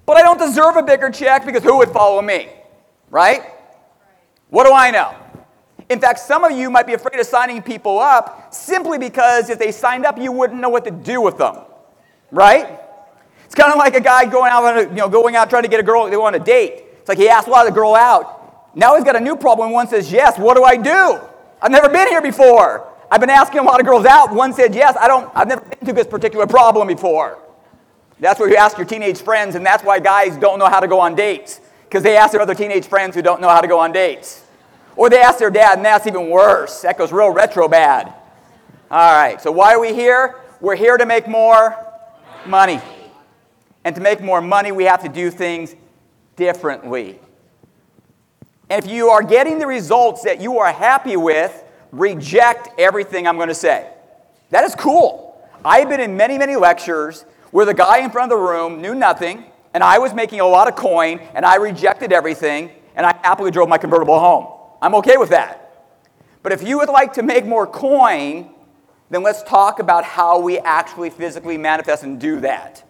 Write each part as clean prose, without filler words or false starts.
But I don't deserve a bigger check because who would follow me? Right? What do I know? In fact, some of you might be afraid of signing people up simply because if they signed up, you wouldn't know what to do with them. Right? It's kind of like a guy going out trying to get a girl they want to date. It's like he asked the girl out. Now he's got a new problem. One says yes. What do I do? I've never been here before. I've been asking a lot of girls out. One said yes. I've never been through this particular problem before. That's where you ask your teenage friends, and that's why guys don't know how to go on dates. Because they ask their other teenage friends who don't know how to go on dates. Or they ask their dad, and that's even worse. That goes real retro bad. All right, so why are we here? We're here to make more money. And to make more money, we have to do things differently. And if you are getting the results that you are happy with, reject everything I'm going to say. That is cool. I've been in many, many lectures where the guy in front of the room knew nothing, and I was making a lot of coin, and I rejected everything, and I happily drove my convertible home. I'm okay with that. But if you would like to make more coin, then let's talk about how we actually physically manifest and do that.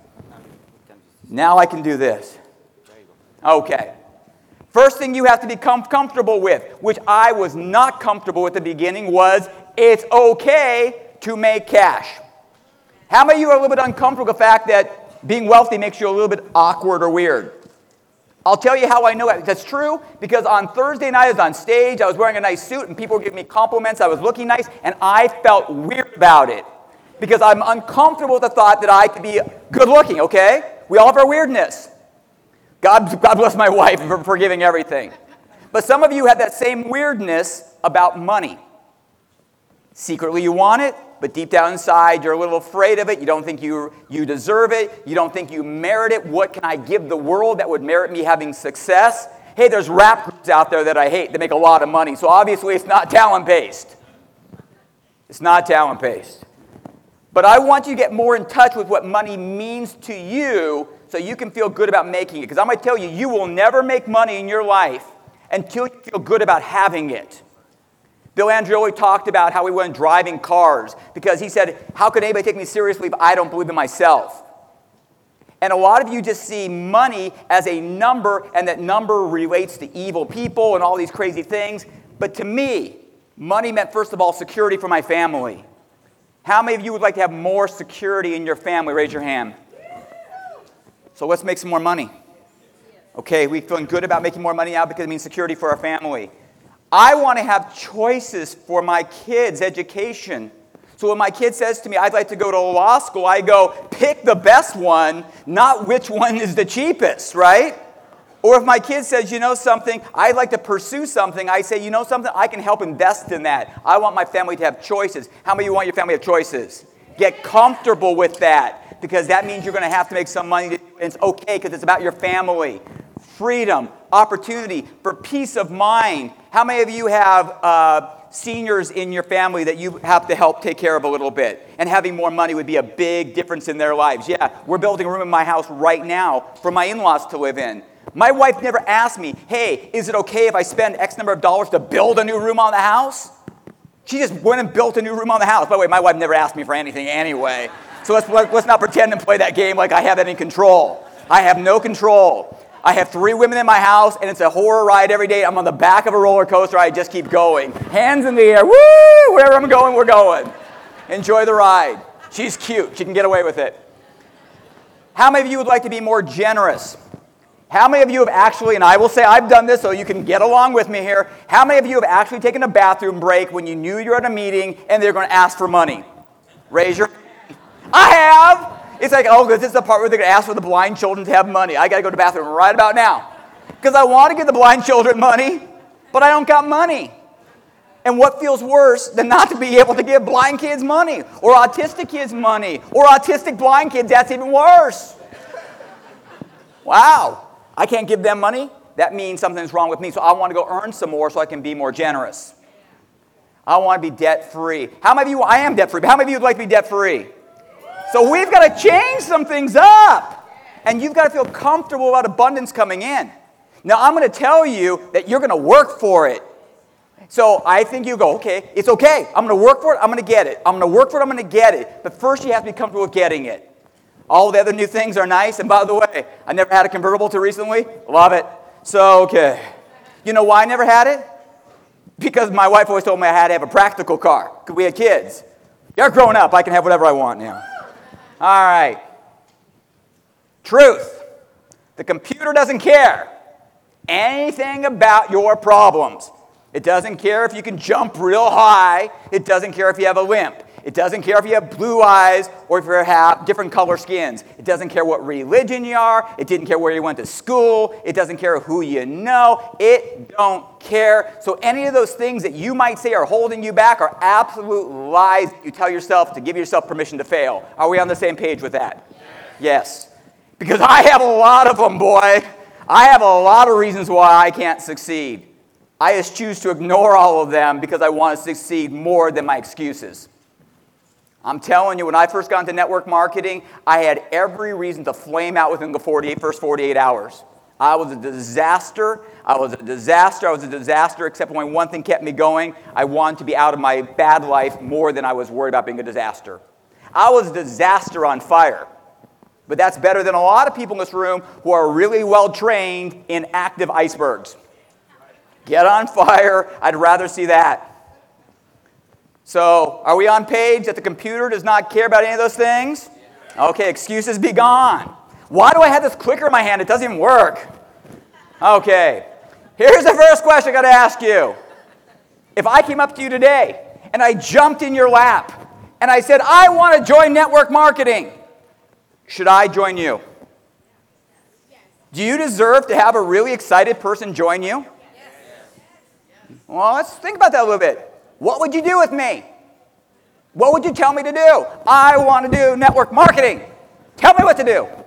Now I can do this. Okay. First thing you have to become comfortable with, which I was not comfortable with at the beginning, was it's okay to make cash. How many of you are a little bit uncomfortable with the fact that being wealthy makes you a little bit awkward or weird? I'll tell you how I know that's true, because on Thursday night I was on stage, I was wearing a nice suit, and people were giving me compliments, I was looking nice, and I felt weird about it, because I'm uncomfortable with the thought that I could be good looking, okay? We all have our weirdness. God bless my wife for forgiving everything. But some of you have that same weirdness about money. Secretly you want it, but deep down inside you're a little afraid of it. You don't think you deserve it. You don't think you merit it. What can I give the world that would merit me having success? Hey, there's rap groups out there that I hate that make a lot of money. So obviously it's not talent-based. It's not talent-based. But I want you to get more in touch with what money means to you so you can feel good about making it. Because I'm going to tell you, you will never make money in your life until you feel good about having it. Bill Andreoli talked about how he went driving cars because he said, how could anybody take me seriously if I don't believe in myself? And a lot of you just see money as a number, and that number relates to evil people and all these crazy things. But to me, money meant, first of all, security for my family. How many of you would like to have more security in your family? Raise your hand. So let's make some more money. Okay, we feeling good about making more money now because it means security for our family. I want to have choices for my kids' education. So when my kid says to me, I'd like to go to law school, I go, pick the best one, not which one is the cheapest, right? Or if my kid says, you know something, I'd like to pursue something, I say, you know something, I can help invest in that. I want my family to have choices. How many of you want your family to have choices? Get comfortable with that, because that means you're going to have to make some money, and it's okay because it's about your family. Freedom, opportunity, for peace of mind. How many of you have seniors in your family that you have to help take care of a little bit? And having more money would be a big difference in their lives. Yeah, we're building a room in my house right now for my in-laws to live in. My wife never asked me, hey, is it okay if I spend X number of dollars to build a new room on the house? She just went and built a new room on the house. By the way, my wife never asked me for anything anyway. So let's not pretend and play that game like I have any control. I have no control. I have 3 women in my house, and it's a horror ride every day. I'm on the back of a roller coaster. I just keep going. Hands in the air. Woo! Wherever I'm going, we're going. Enjoy the ride. She's cute. She can get away with it. How many of you would like to be more generous? How many of you have actually, and I will say I've done this so you can get along with me here, how many of you have actually taken a bathroom break when you knew you were at a meeting and they're going to ask for money? Raise your hand. I have. It's like, oh, this is the part where they're going to ask for the blind children to have money. I got to go to the bathroom right about now. Because I want to give the blind children money, but I don't got money. And what feels worse than not to be able to give blind kids money, or autistic kids money, or autistic blind kids? That's even worse. Wow. I can't give them money. That means something's wrong with me. So I want to go earn some more so I can be more generous. I want to be debt-free. How many of you, I am debt-free, but how many of you would like to be debt-free? So we've got to change some things up. And you've got to feel comfortable about abundance coming in. Now, I'm going to tell you that you're going to work for it. So I think you go, okay, it's okay. I'm going to work for it. I'm going to get it. I'm going to work for it. I'm going to get it. But first you have to be comfortable with getting it. All the other new things are nice. And by the way, I never had a convertible till recently. Love it. So, okay. You know why I never had it? Because my wife always told me I had to have a practical car because we had kids. You're grown up. I can have whatever I want now. All right. Truth. The computer doesn't care anything about your problems. It doesn't care if you can jump real high. It doesn't care if you have a limp. It doesn't care if you have blue eyes or if you have different color skins. It doesn't care what religion you are. It didn't care where you went to school. It doesn't care who you know. It don't care. So any of those things that you might say are holding you back are absolute lies that you tell yourself to give yourself permission to fail. Are we on the same page with that? Yes. Because I have a lot of them, boy. I have a lot of reasons why I can't succeed. I just choose to ignore all of them because I want to succeed more than my excuses. I'm telling you, when I first got into network marketing, I had every reason to flame out within the first 48 hours. I was a disaster. Except when one thing kept me going. I wanted to be out of my bad life more than I was worried about being a disaster. I was a disaster on fire. But that's better than a lot of people in this room who are really well trained in active icebergs. Get on fire. I'd rather see that. So, are we on page that the computer does not care about any of those things? Okay, excuses be gone. Why do I have this clicker in my hand? It doesn't even work. Okay, here's the first question I got to ask you. If I came up to you today and I jumped in your lap and I said, I want to join network marketing, should I join you? Do you deserve to have a really excited person join you? Well, let's think about that a little bit. What would you do with me? What would you tell me to do? I want to do network marketing. Tell me what to do.